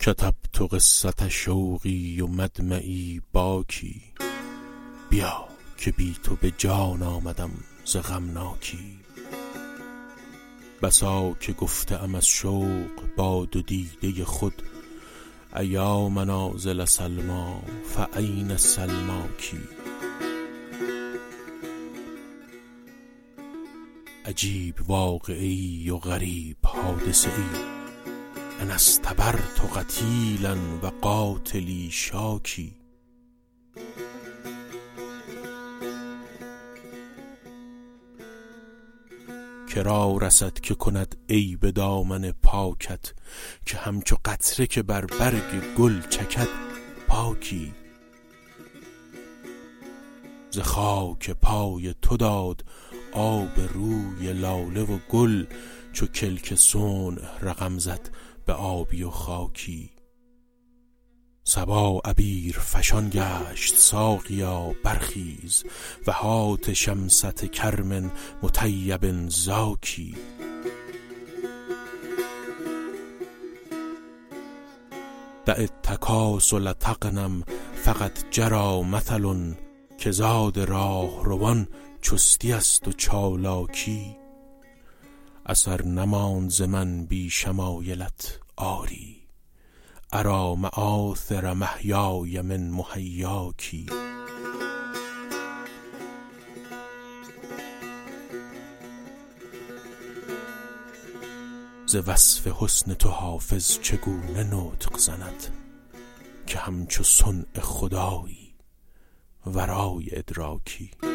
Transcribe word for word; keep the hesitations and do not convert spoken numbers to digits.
کتبت قصة شوقی و مدمعی باکی، بیا که بی تو به جان آمدم ز غمناکی. بسا که گفته ام از شوق با دو دیده خود، ایا منازل سلمی فأین سلماکی. عجیب واقعی و غریب حادثه ای، انا استبرت قتیلا و قاتلی شاکی. کرا رسد که کند ای به دامن پاکت، که همچو قطره که بر برگ گل چکد پاکی. ز خاک پای تو داد آب روی لاله و گل، چو کلک صنع رقم زد به آبی و خاکی. صبا عبیر فشان گشت ساقیا برخیز، و هات شمسة کرم مطیب زاکی. دع التکاسل تغنم فقد جری مثل، که زاد راه روان چستی است و چالاکی. اثر نماند ز من بی شمایلت آری، ارا مآثر محیای من محیاکی. ز وصف حسن تو حافظ چگونه نطق زند، که همچو صنع خدایی ورای ادراکی.